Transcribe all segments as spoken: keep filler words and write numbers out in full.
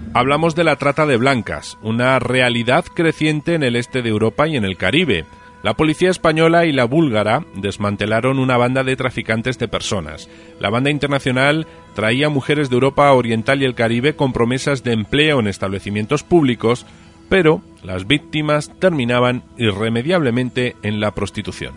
Hablamos de la trata de blancas, una realidad creciente en el este de Europa y en el Caribe. La policía española y la búlgara desmantelaron una banda de traficantes de personas. La banda internacional traía mujeres de Europa Oriental y el Caribe con promesas de empleo en establecimientos públicos, pero las víctimas terminaban irremediablemente en la prostitución.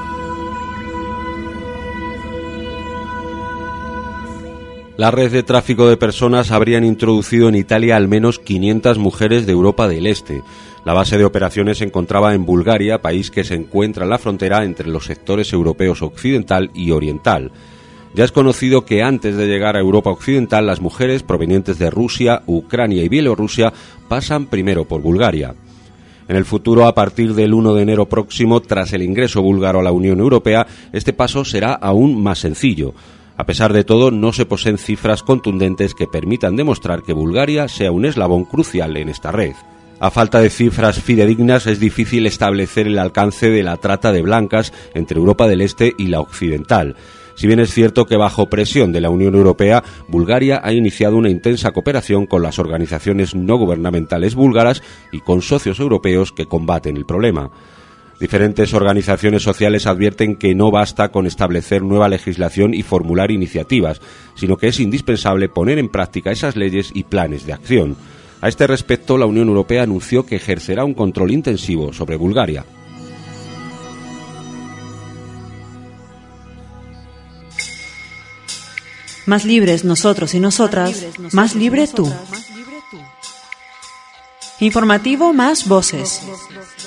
La red de tráfico de personas habrían introducido en Italia al menos quinientas mujeres de Europa del Este. La base de operaciones se encontraba en Bulgaria, país que se encuentra en la frontera entre los sectores europeos occidental y oriental. Ya es conocido que antes de llegar a Europa occidental, las mujeres provenientes de Rusia, Ucrania y Bielorrusia pasan primero por Bulgaria. En el futuro, a partir del primero de enero próximo, tras el ingreso búlgaro a la Unión Europea, este paso será aún más sencillo. A pesar de todo, no se poseen cifras contundentes que permitan demostrar que Bulgaria sea un eslabón crucial en esta red. A falta de cifras fidedignas, es difícil establecer el alcance de la trata de blancas entre Europa del Este y la occidental. Si bien es cierto que bajo presión de la Unión Europea, Bulgaria ha iniciado una intensa cooperación con las organizaciones no gubernamentales búlgaras y con socios europeos que combaten el problema. Diferentes organizaciones sociales advierten que no basta con establecer nueva legislación y formular iniciativas, sino que es indispensable poner en práctica esas leyes y planes de acción. A este respecto, la Unión Europea anunció que ejercerá un control intensivo sobre Bulgaria. Más libres nosotros y nosotras, más libre tú. Informativo Más Voces.